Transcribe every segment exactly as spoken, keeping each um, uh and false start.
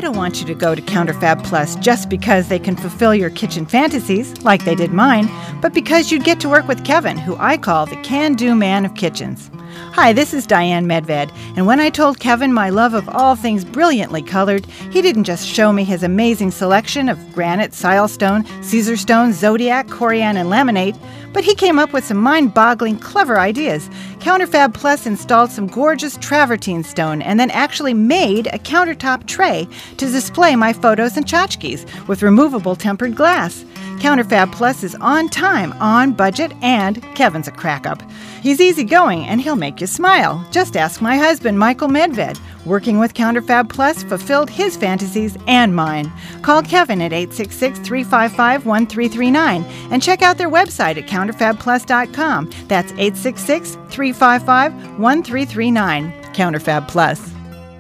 don't want you to go to Counterfab Plus just because they can fulfill your kitchen fantasies, like they did mine, but because you'd get to work with Kevin, who I call the can-do man of kitchens. Hi, this is Diane Medved, and when I told Kevin my love of all things brilliantly colored, he didn't just show me his amazing selection of granite, silestone, Caesar stone, zodiac, corian, and laminate, but he came up with some mind-boggling, clever ideas. Counterfab Plus installed some gorgeous travertine stone and then actually made a countertop tray to display my photos and tchotchkes with removable tempered glass. Counterfab Plus is on time, on budget, and Kevin's a crack-up. He's easygoing, and he'll make you smile. Just ask my husband, Michael Medved. Working with Counterfab Plus fulfilled his fantasies and mine. Call Kevin at eight six six, three five five, one three three nine and check out their website at counterfab plus dot com. That's eight six six, three five five, one three three nine. Counterfab Plus.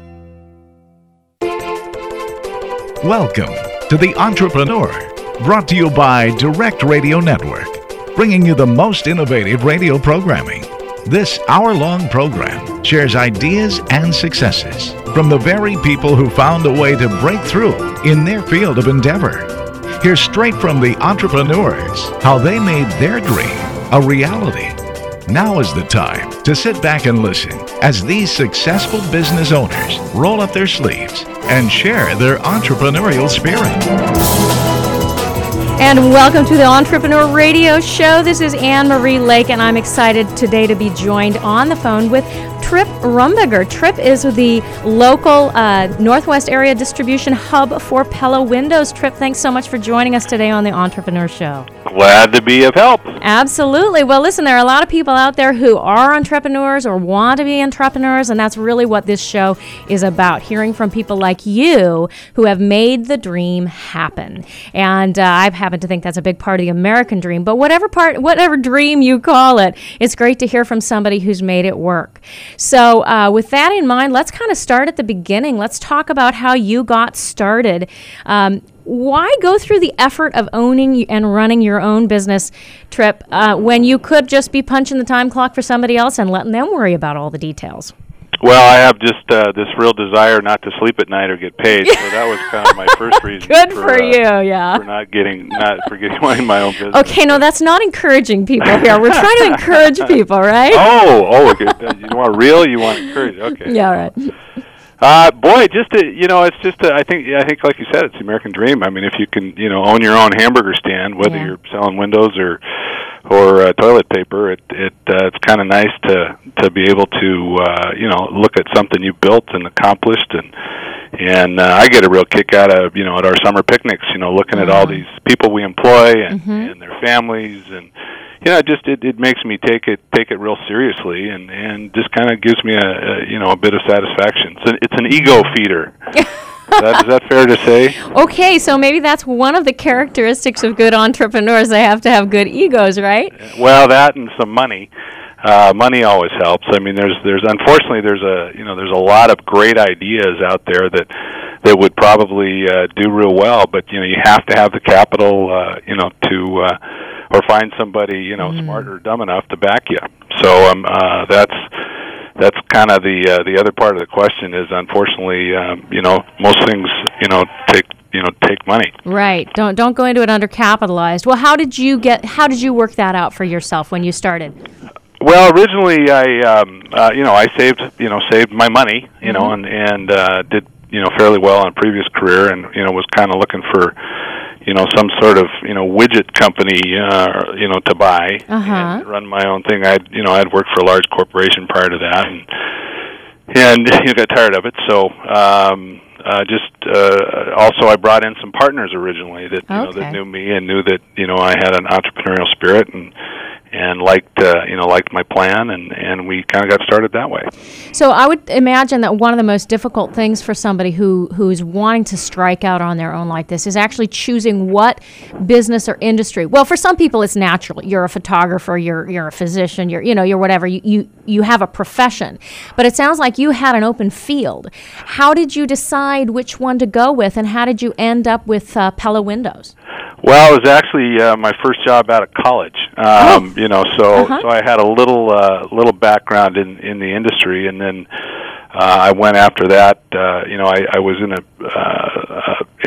Welcome to The Entrepreneur, brought to you by Direct Radio Network, bringing you the most innovative radio programming. This hour-long program shares ideas and successes from the very people who found a way to break through in their field of endeavor. Hear straight from the entrepreneurs how they made their dream a reality. Now is the time to sit back and listen as these successful business owners roll up their sleeves and share their entrepreneurial spirit. And welcome to the Entrepreneur Radio Show. This is Anne-Marie Lake, and I'm excited today to be joined on the phone with Trip Rumbiger. Trip is the local uh, Northwest area distribution hub for Pella Windows. Trip, thanks so much for joining us today on the Entrepreneur Show. Glad to be of help. Absolutely. Well, listen, there are a lot of people out there who are entrepreneurs or want to be entrepreneurs, and that's really what this show is about, hearing from people like you who have made the dream happen. And uh, I happen to think that's a big part of the American dream, but whatever part, whatever dream you call it, it's great to hear from somebody who's made it work. So uh, with that in mind, let's kind of start at the beginning. Let's talk about how you got started. Um, Why go through the effort of owning and running your own business, Trip, uh, when you could just be punching the time clock for somebody else and letting them worry about all the details? Well, I have just uh, this real desire not to sleep at night or get paid, so that was kind of my first reason. Good for, for uh, you, yeah. For not getting, not for getting my own business. Okay, no, that's not encouraging people here. We're trying to encourage people, right? Oh, oh, okay. You want real? You want encourage? Okay. Yeah, right. Uh, boy, just to, you know, it's just, a, I think, I think, like you said, it's the American dream. I mean, if you can, you know, own your own hamburger stand, whether yeah. you're selling windows or or uh, toilet paper, it it uh, it's kind of nice to to be able to, uh, you know, look at something you built and accomplished, and and uh, I get a real kick out of, you know, at our summer picnics, you know, looking mm-hmm. at all these people we employ and, mm-hmm. and their families, and you know, just it, it makes me take it take it real seriously, and, and just kind of gives me a, a you know a bit of satisfaction. So it's an ego feeder. is, that, is that fair to say? Okay, so maybe that's one of the characteristics of good entrepreneurs. They have to have good egos, right? Well, that and some money. Uh, money always helps. I mean, there's there's unfortunately there's a you know there's a lot of great ideas out there that that would probably uh, do real well, but you know you have to have the capital uh, you know to uh, or find somebody you know mm. smart or dumb enough to back you. So um, uh, that's that's kind of the uh, the other part of the question is unfortunately um, you know most things you know take you know take money. Right. Don't don't go into it undercapitalized. Well, how did you get how did you work that out for yourself when you started? Well, originally I, um, uh, you know, I saved, you know, saved my money, you mm-hmm. know, and and uh, did, you know, fairly well in a previous career, and you know, was kind of looking for, you know, some sort of, you know, widget company, uh, you know, to buy uh-huh. and run my own thing. I'd, you know, I'd worked for a large corporation prior to that, and and you know, got tired of it, so. Um, Uh, just uh, also, I brought in some partners originally that you okay. know that knew me and knew that you know I had an entrepreneurial spirit and and liked uh, you know liked my plan, and, and we kind of got started that way. So I would imagine that one of the most difficult things for somebody who who's wanting to strike out on their own like this is actually choosing what business or industry. Well, for some people it's natural. You're a photographer, you're you're a physician, you're you know you're whatever. You you you have a profession, but it sounds like you had an open field. How did you decide which one to go with, and how did you end up with uh, Pella Windows? Well, it was actually uh, my first job out of college. Um, oh. You know, so uh-huh. so I had a little uh, little background in, in the industry, and then uh, I went after that. Uh, you know, I, I was in a uh,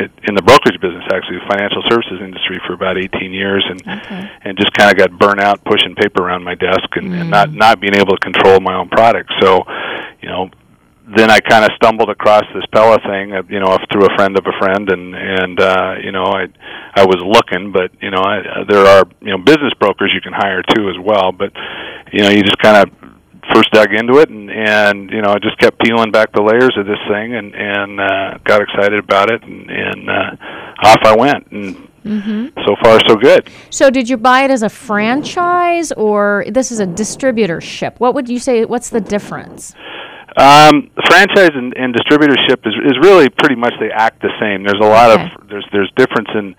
it, in the brokerage business, actually, the financial services industry for about eighteen years, and Okay. and just kind of got burnt out pushing paper around my desk and, Mm. and not not being able to control my own product. So, you know, then I kind of stumbled across this Pella thing, uh, you know, through a friend of a friend, and and uh, you know, I I was looking, but you know, I, uh, there are you know business brokers you can hire too as well, but you know, you just kind of first dug into it, and and you know, I just kept peeling back the layers of this thing, and and uh, got excited about it, and and uh, off I went, and Mm-hmm. so far so good. So did you buy it as a franchise, or this is a distributorship? What would you say? What's the difference? Um, franchise and, and distributorship is is really pretty much they act the same. There's a lot Okay. of there's there's difference in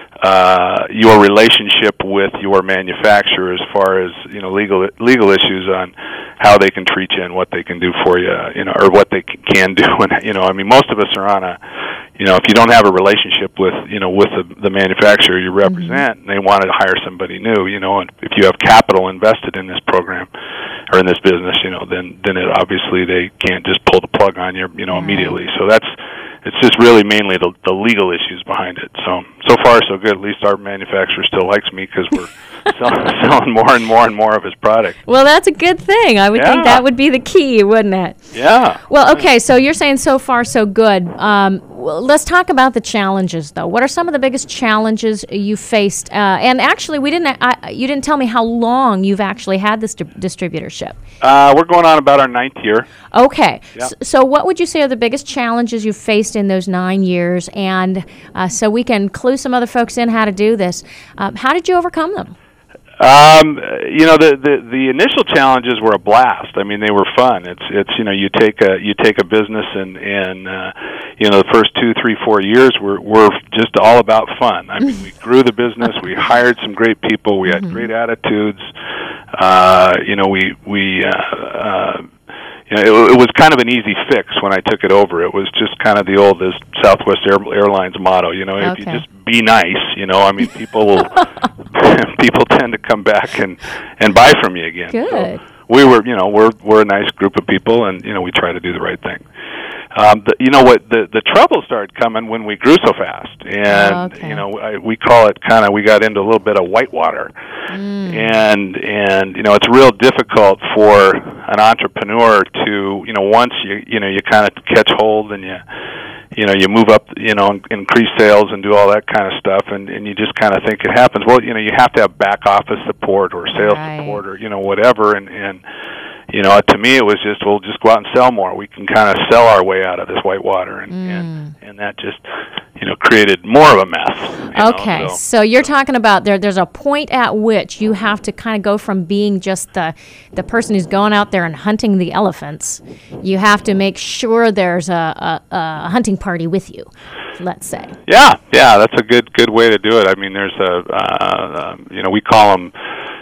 uh, your relationship with your manufacturer as far as you know legal legal issues on how they can treat you and what they can do for you, you know, or what they c- can do. And you know, I mean, most of us are on a, you know, if you don't have a relationship with you know with the, the manufacturer you represent, and they want to hire somebody new, you know, and if you have capital invested in this program or in this business, you know, then then it obviously they can't just pull the plug on you, you know, immediately. So that's it's just really mainly the, the legal issues behind it. So so far so good. At least our manufacturer still likes me because we're selling, selling more and more and more of his product. Well, that's a good thing. I would think Yeah. that would be the key, wouldn't it? Yeah. Well, okay, so you're saying so far so good. Um, well, let's talk about the challenges, though. What are some of the biggest challenges you faced? Uh, and actually, we didn't. I, you didn't tell me how long you've actually had this di- distributorship. Uh, we're going on about our ninth year. Okay, Yeah. S- so what would you say are the biggest challenges you've faced in those nine years? And uh, so we can clue some other folks in how to do this. Um, how did you overcome them? Um, you know, the, the the initial challenges were a blast. I mean, they were fun. It's it's you know, you take a you take a business and and uh, you know, the first two, three, four years were were just all about fun. I mean, we grew the business. We hired some great people. We had great attitudes. Uh, you know, we we. Uh, uh, You know, it, it was kind of an easy fix when I took it over. It was just kind of the old as Southwest Air, Airlines motto. You know, if you Okay. just be nice, you know, I mean, people will people tend to come back and and buy from you again. Good. So we were, you know, we're we're a nice group of people, and you know, we try to do the right thing. Um, the, you know what? The the trouble started coming when we grew so fast, and Okay. you know, I, we call it kind of we got into a little bit of whitewater, and and you know, it's real difficult for an entrepreneur to you know once you you know you kind of catch hold and you you know you move up you know increase sales and do all that kind of stuff, and and you just kind of think it happens. Well, you know, you have to have back office support or sales Right. support or you know whatever, and and. You know, to me, it was just, we'll just go out and sell more. We can kind of sell our way out of this whitewater, and, and and that just, you know, created more of a mess. you know, Okay, so- so you're talking about there. There's a point at which you have to kind of go from being just the the person who's going out there and hunting the elephants. You have to make sure there's a, a, a hunting party with you. Let's say. Yeah, yeah, that's a good good way to do it. I mean, there's a, uh, um, you know, we call them,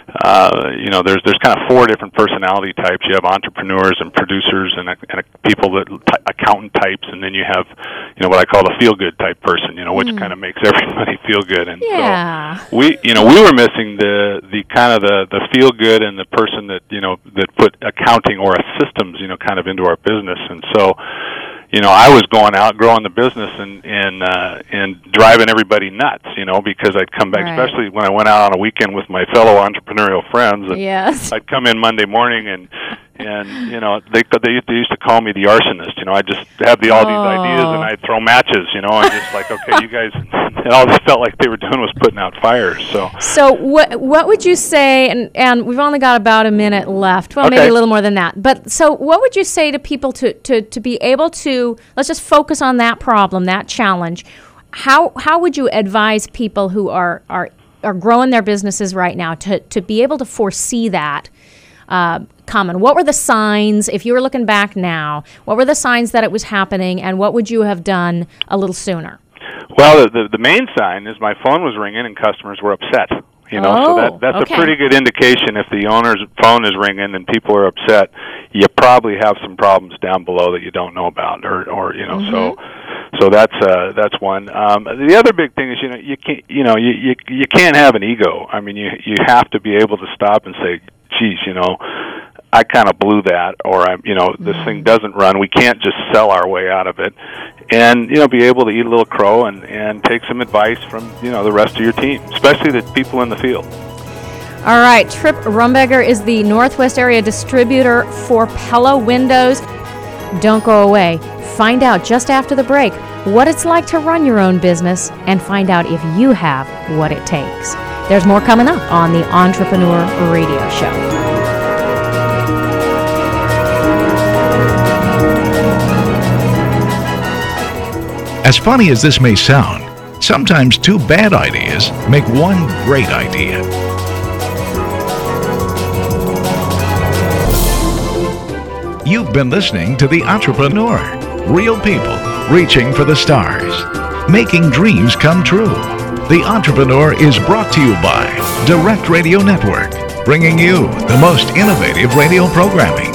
uh, you know, there's there's kind of four different personality types. You have entrepreneurs and producers and, uh, and uh, people that t- accountant types, and then you have, you know, what I call the feel good type person. You know, which kind of makes everybody feel good. And Yeah. so we, you know, we were missing the the kind of the the feel good and the person that you know that put accounting or a systems, you know, kind of into our business, and so. You know, I was going out, growing the business, and and uh, and driving everybody nuts. You know, because I'd come back, Right. especially when I went out on a weekend with my fellow entrepreneurial friends. And Yes. I'd come in Monday morning, and and you know, they they they used to call me the arsonist. You know, I just have the all these ideas, and I'd throw matches. You know, and just like, okay, you guys, and all they felt like they were doing was putting out fires. So. So what what would you say? And and we've only got about a minute left. Well, maybe Okay. a little more than that. But so what would you say to people to to to be able to let's just focus on that problem, that challenge. How how would you advise people who are are are growing their businesses right now to to be able to foresee that? Uh, coming? What were the signs, if you were looking back now, what were the signs that it was happening, and what would you have done a little sooner? Well, the, the the main sign is my phone was ringing and customers were upset. You know, Oh, so that that's okay. a pretty good indication. If the owner's phone is ringing and people are upset, you probably have some problems down below that you don't know about, or or you know, so so that's uh that's one. Um, the other big thing is you know you can't you know you you you can't have an ego. I mean, you you have to be able to stop and say, geez, you know. I kind of blew that, or I'm, you know, this thing doesn't run. We can't just sell our way out of it, and you know, be able to eat a little crow and and take some advice from you know the rest of your team, especially the people in the field. All right, Trip Rumberger is the Northwest area distributor for Pella Windows. Don't go away. Find out just after the break what it's like to run your own business and find out if you have what it takes. There's more coming up on the Entrepreneur Radio Show. As funny as this may sound, sometimes two bad ideas make one great idea. You've been listening to The Entrepreneur. Real people reaching for the stars, making dreams come true. The Entrepreneur is brought to you by Direct Radio Network, bringing you the most innovative radio programming.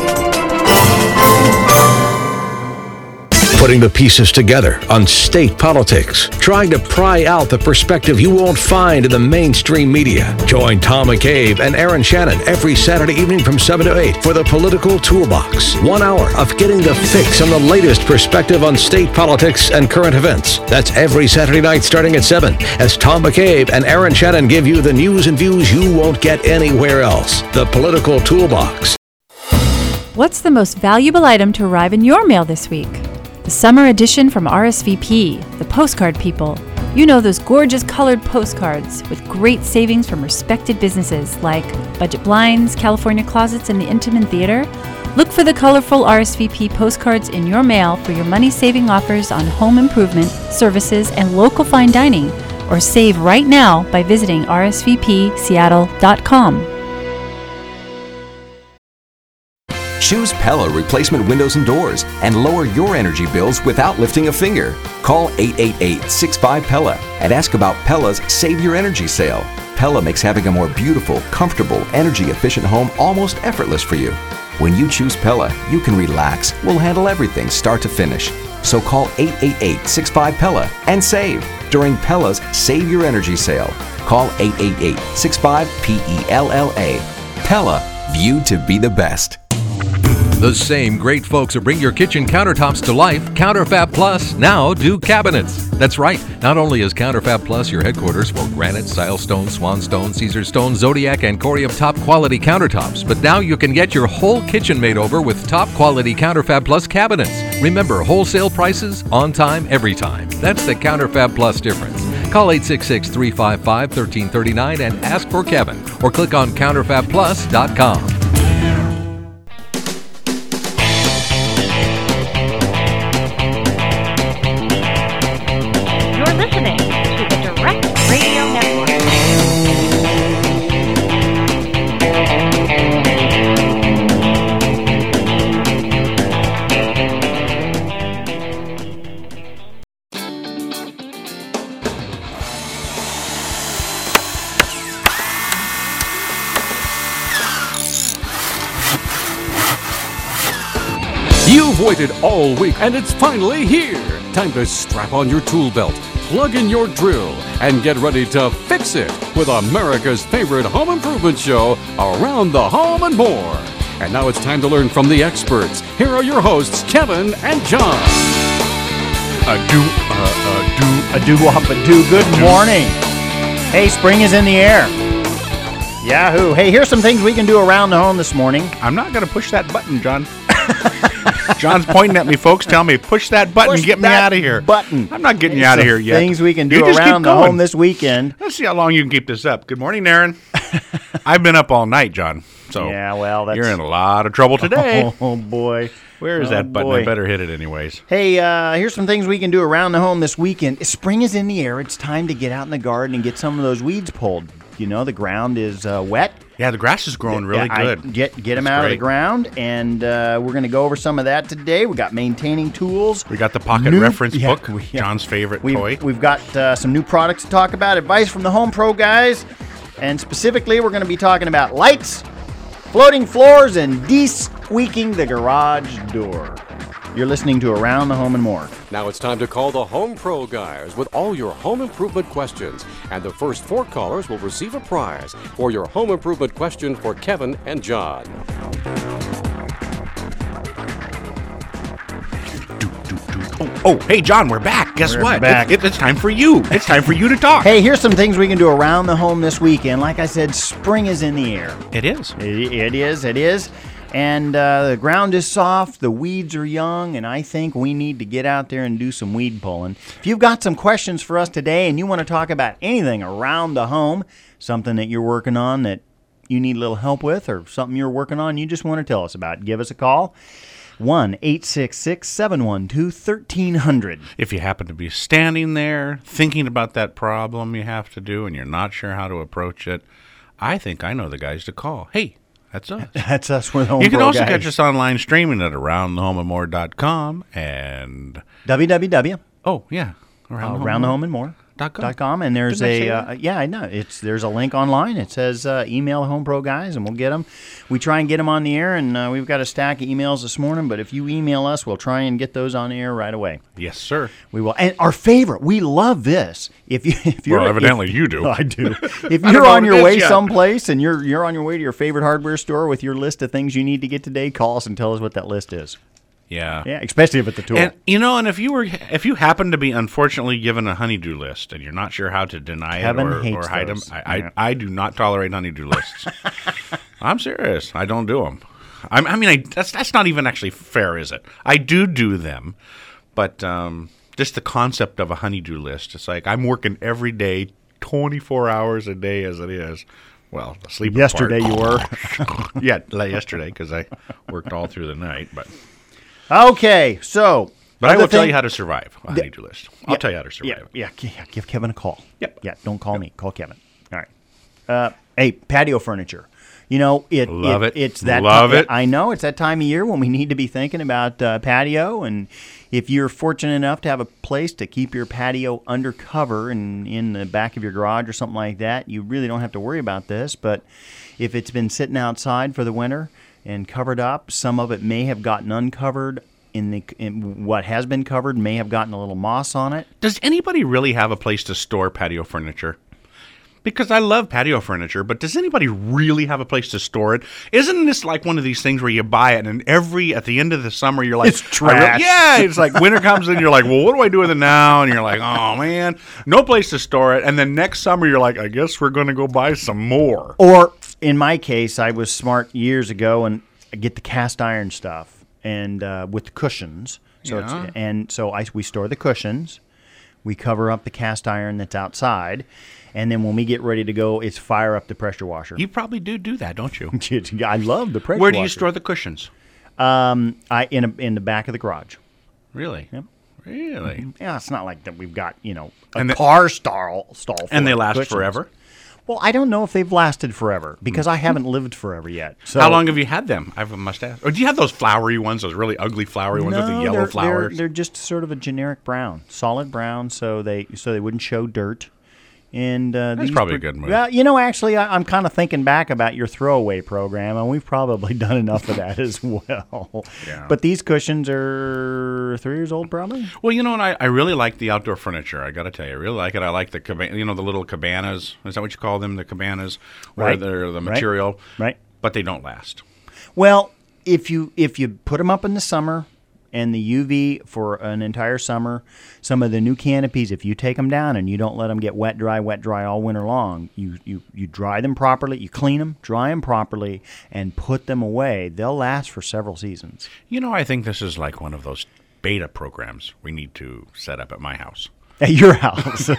Putting the pieces together on state politics, trying to pry out the perspective you won't find in the mainstream media. Join Tom McCabe and Aaron Shannon every Saturday evening from seven to eight for the Political Toolbox. One hour of getting the fix on the latest perspective on state politics and current events. That's every Saturday night starting at seven, as Tom McCabe and Aaron Shannon give you the news and views you won't get anywhere else. The Political Toolbox. What's the most valuable item to arrive in your mail this week? The summer edition from R S V P, the postcard people. You know those gorgeous colored postcards with great savings from respected businesses like Budget Blinds, California Closets, and the Intiman Theater. Look for the colorful R S V P postcards in your mail for your money-saving offers on home improvement, services, and local fine dining. Or save right now by visiting r s v p seattle dot com. Choose Pella replacement windows and doors and lower your energy bills without lifting a finger. Call eight eight eight, six five, P E L L A and ask about Pella's Save Your Energy sale. Pella makes having a more beautiful, comfortable, energy-efficient home almost effortless for you. When you choose Pella, you can relax. We'll handle everything start to finish. So call eight eight eight, six five, P E L L A and save during Pella's Save Your Energy sale. Call eight eight eight, six five, P E L L A. Pella, viewed to be the best. The same great folks who bring your kitchen countertops to life, Counterfab Plus, now do cabinets. That's right. Not only is Counterfab Plus your headquarters for granite, silestone, swanstone, Caesar stone, Zodiac, and Corium top quality countertops, but now you can get your whole kitchen made over with top quality Counterfab Plus cabinets. Remember, wholesale prices, on time, every time. That's the Counterfab Plus difference. Call eight six six, three five five, one three three nine and ask for Kevin, or click on counterfab plus dot com. You've waited all week, and it's finally here. Time to strap on your tool belt, plug in your drill, and get ready to fix it with America's favorite home improvement show, Around the Home and More. And now it's time to learn from the experts. Here are your hosts, Kevin and John. A do, uh, a do, a do, wop, a do. Good morning. Hey, spring is in the air. Yahoo! Hey, here's some things we can do around the home this morning. I'm not going to push that button, John. John's pointing at me, folks. Tell me, push that button, push get me out of here. Button. I'm not getting you out of here yet. Things we can do around the home this weekend. Let's see how long you can keep this up. Good morning, Aaron. I've been up all night, John. So yeah, well, that's... you're in a lot of trouble today. Oh, oh boy. Where is oh, that button? Boy. I better hit it anyways. Hey, uh, here's some things we can do around the home this weekend. Spring is in the air. It's time to get out in the garden and get some of those weeds pulled. You know, the ground is uh, wet. Yeah, the grass is growing really yeah, good. I get get them That's out great. of the ground, and uh, we're going to go over some of that today. We got maintaining tools. We got the pocket new, reference yeah, book, we, yeah. John's favorite we've, toy. We've got uh, some new products to talk about, advice from the Home Pro guys, and specifically we're going to be talking about lights, floating floors, and de-squeaking the garage door. You're listening to Around the Home and More. Now it's time to call the Home Pro guys with all your home improvement questions. And the first four callers will receive a prize for your home improvement question for Kevin and John. Oh, hey, John, we're back. Guess We're what? back. It, it, it's time for you. It's time for you to talk. Hey, here's some things we can do around the home this weekend. Like I said, spring is in the air. It is. It, it is. It is. And uh, the ground is soft, the weeds are young, and I think we need to get out there and do some weed pulling. If you've got some questions for us today and you want to talk about anything around the home, something that you're working on that you need a little help with, or something you're working on you just want to tell us about, give us a call. one eight six six, seven one two, one three zero zero. If you happen to be standing there thinking about that problem you have to do and you're not sure how to approach it, I think I know the guys to call. Hey, that's us. That's us. We're the Home You can Pro also guys. catch us online streaming at around the home and more dot com and w w w oh yeah, around, uh, around the home and more dot com. And there's Didn't I a say uh, that? yeah, I know it's there's a link online. It says uh, email Home Pro guys, and we'll get them. We try and get them on the air, and uh, we've got a stack of emails this morning. But if you email us, we'll try and get those on the air right away. Yes, sir. We will. And our favorite, we love this. If you, if you're, Well, evidently if- you do. I do. If I don't you're know on what your it is way yet. someplace and you're you're on your way to your favorite hardware store with your list of things you need to get today, call us and tell us what that list is. Yeah. Yeah, especially if it's a tool. And you know, and if you were, if you happen to be unfortunately given a honeydew list and you're not sure how to deny Kevin it or, hates or hide those. them, I, Yeah. I I do not tolerate honeydew lists. I'm serious. I don't do them. I, I mean, I, that's that's not even actually fair, is it? I do do them, but um, just the concept of a honeydew list. It's like I'm working every day, twenty-four hours a day as it is. Well, the sleep. Yesterday you were. yeah, like yesterday because I worked all through the night, but. Okay, so. But I other will tell thing- you how to survive a honeydew list. I'll Yeah, tell you how to survive. Yeah, yeah, yeah, give Kevin a call. Yep. Yeah, don't call me. Call Kevin. All right. Uh, hey, patio furniture. You know, it, Love it. It's that Love ti- it. I know it's that time of year when we need to be thinking about uh, patio, and if you're fortunate enough to have a place to keep your patio under cover and in the back of your garage or something like that, you really don't have to worry about this. But if it's been sitting outside for the winter and covered up, some of it may have gotten uncovered. In the in what has been covered may have gotten a little moss on it. Does anybody really have a place to store patio furniture? Because I love patio furniture, but does anybody really have a place to store it? Isn't this like one of these things where you buy it and every at the end of the summer you're like, It's trash. I re- yeah, it's like winter comes and you're like, well, what do I do with it now? And you're like, oh man, no place to store it. And then next summer you're like, I guess we're going to go buy some more. Or in my case, I was smart years ago and I get the cast iron stuff and uh, with the cushions. So Yeah. it's, and so I we store the cushions. We cover up the cast iron that's outside, and then when we get ready to go, it's fire up the pressure washer. You probably do do that, don't you? I love the pressure Where do you washer. store the cushions? Um, I in a, in the back of the garage. Really? Yep. Really? Yeah, it's not like that we've got, you know, a And the- car stall stall. full And they of last cushions. forever? Well, I don't know if they've lasted forever because I haven't lived forever yet. So How long have you had them? I must ask. Or do you have those flowery ones, those really ugly flowery ones with the No, yellow they're, flowers? They're, they're just sort of a generic brown, solid brown, so they so they wouldn't show dirt. And uh, That's these probably a pro- good move. Well, you know, actually, I, I'm kind of thinking back about your throwaway program, and we've probably done enough of that as well. Yeah. But these cushions are three years old, probably. Well, you know what? I, I really like the outdoor furniture. I got to tell you, I really like it. I like the caba- you know the little cabanas. Is that what you call them? The cabanas, where Right. they're the Right. material, Right. But they don't last. Well, if you if you put them up in the summer and the U V for an entire summer, some of the new canopies, if you take them down and you don't let them get wet, dry, wet, dry all winter long, you, you, you dry them properly, you clean them, dry them properly, and put them away, they'll last for several seasons. You know, I think this is like one of those beta programs we need to set up at my house. At your house.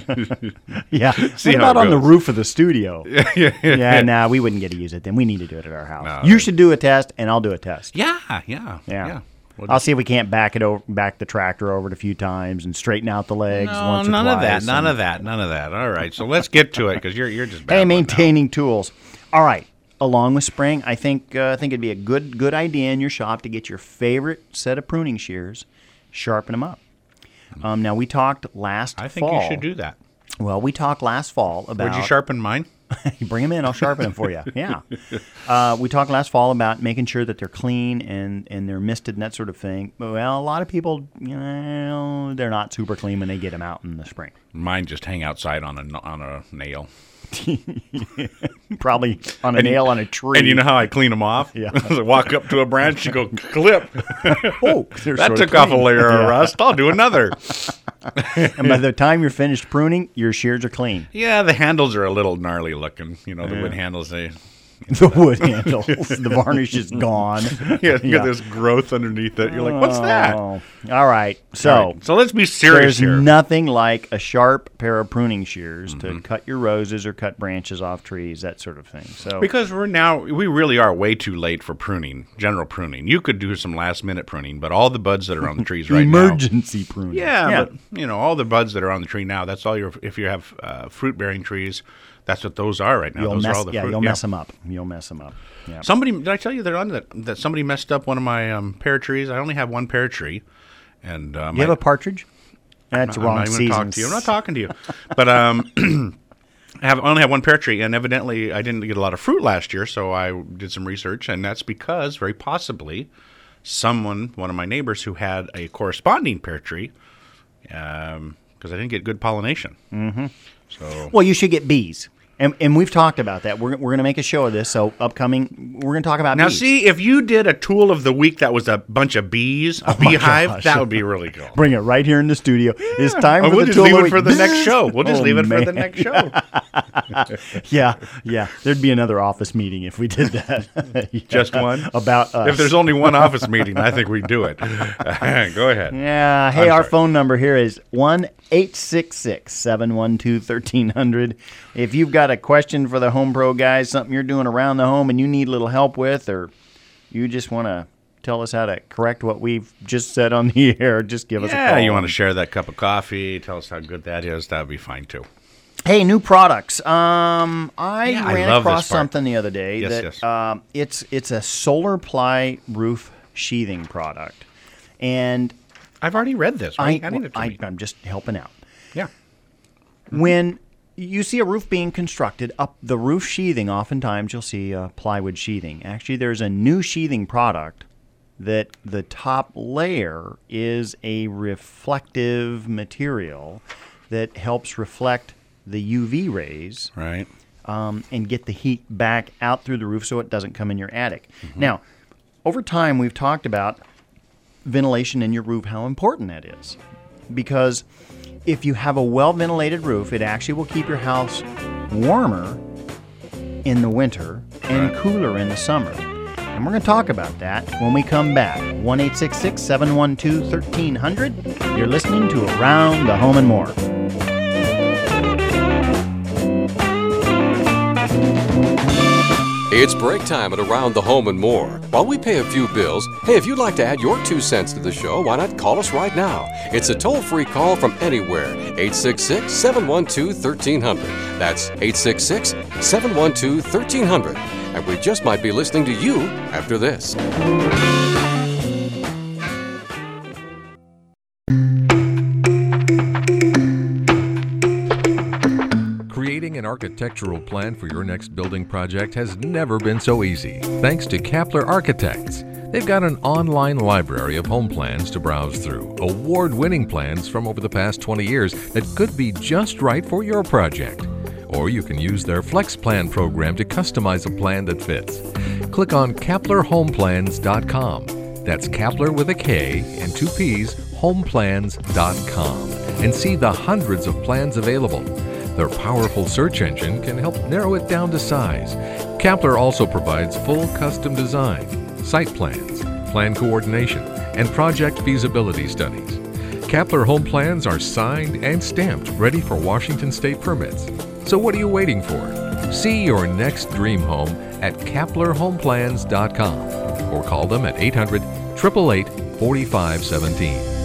Yeah. See what how about it on the goes. roof of the studio? yeah, yeah, Yeah, nah, we wouldn't get to use it then. We need to do it at our house. No, you that- should do a test, and I'll do a test. Yeah, yeah, Yeah. yeah. We'll I'll just- see if we can't back it over, back the tractor over it a few times and straighten out the legs No, once or none of that. twice None and- of that. None of that. All right. So let's get to it because you're you're just bad Hey, one now. maintaining tools. All right. Along with spring, I think uh, I think it'd be a good good idea in your shop to get your favorite set of pruning shears, sharpen them up. Um, now we talked last I think fall. you should do that. Well, we talked last fall about. Would you sharpen mine? You bring them in, I'll sharpen them for you. Yeah. Uh, we talked last fall about making sure that they're clean and, and they're misted and that sort of thing. Well, a lot of people, you know, they're not super clean when they get them out in the spring. Mine just hang outside on a on a nail. Probably on a And- nail on a tree. And you know how I clean them off? Yeah. I walk up to a branch, you go clip. Oh, they're that sort of took off a clean. layer Yeah. of rust. I'll do another. And by the time you're finished pruning, your shears are clean. Yeah, the handles are a little gnarly looking. You know, the Yeah. wood handles, they. The wood handles. The varnish is gone. Yeah, you got this growth underneath it. You're like, what's that? Oh. All right. So, All right, so let's be serious there's here. nothing like a sharp pair of pruning shears Mm-hmm. to cut your roses or cut branches off trees, that sort of thing. So Because we're now, we really are way too late for pruning, general pruning. You could do some last minute pruning, but all the buds that are on the trees right now. emergency pruning. Yeah, but, you know, all the buds that are on the tree now, that's all your, if you have uh, fruit bearing trees, that's what those are right now. You'll those mess, are all the yeah, fruit. you'll mess them up. You'll mess them up. Yeah. Somebody, did I tell you that on that, that somebody messed up one of my um, pear trees? I only have one pear tree. And um, You have I- a partridge? That's I'm wrong not even season. gonna talk to you. I'm not talking to you. But um, I have I only have one pear tree, and evidently I didn't get a lot of fruit last year, so I did some research, and that's because very possibly someone, one of my neighbors, who had a corresponding pear tree, um, because I didn't get good pollination. Mm-hmm. So Well, you should get bees. And, and we've talked about that. We're, we're going to make a show of this. So upcoming, we're going to talk about now, bees. see, if you did a tool of the week that was a bunch of bees, a Oh my beehive, gosh. that would be really cool. Bring it right here in the studio. It's time Or for we'll the just tool leave of it the for week. the next show. We'll just Oh, leave it for the man. next show. yeah, yeah. There'd be another office meeting if we did that. Yeah. Just one? About us. If there's only one office meeting, I think we'd do it. Go ahead. Yeah. Hey, I'm our sorry. phone number here is one eight six six, seven one two, one three zero zero. If you've got a question for the Home Pro guys, something you're doing around the home and you need a little help with, or you just want to tell us how to correct what we've just said on the air, just give us a Yeah, call. you want to share that cup of coffee, tell us how good that is, that would be fine too. Hey, new products. Um, I Yeah, I ran love across this part. something the other day Yes, that yes. Um, it's it's a solar ply roof sheathing product, and I've already read this. I, Right? I, need it to I, read. I'm just helping out. Yeah. When you see a roof being constructed, up the roof sheathing, oftentimes you'll see a plywood sheathing. Actually, there's a new sheathing product that the top layer is a reflective material that helps reflect the U V rays, right, um, and get the heat back out through the roof so it doesn't come in your attic. Now, over time, we've talked about ventilation in your roof, how important that is, because if you have a well-ventilated roof, it actually will keep your house warmer in the winter and Right. cooler in the summer. And we're going to talk about that when we come back. one eight six six, seven one two, one three zero zero. You're listening to Around the Home and More. It's break time at Around the Home and More. While we pay a few bills, hey, if you'd like to add your two cents to the show, why not call us right now? It's a toll-free call from anywhere. eight six six, seven one two, one three zero zero. That's eight six six, seven one two, one three zero zero. And we just might be listening to you after this. Creating an architectural plan for your next building project has never been so easy, thanks to Kapler Architects. They've got an online library of home plans to browse through, award-winning plans from over the past twenty years that could be just right for your project. Or you can use their Flex Plan program to customize a plan that fits. Click on Kapler Home Plans dot com. That's Kapler with a K and two P's, homeplans dot com, and see the hundreds of plans available. Their powerful search engine can help narrow it down to size. Kapler also provides full custom design, site plans, plan coordination, and project feasibility studies. Kapler home plans are signed and stamped, ready for Washington State permits. So what are you waiting for? See your next dream home at Kapler Home Plans dot com or call them at eight hundred, eight eight eight, four five one seven.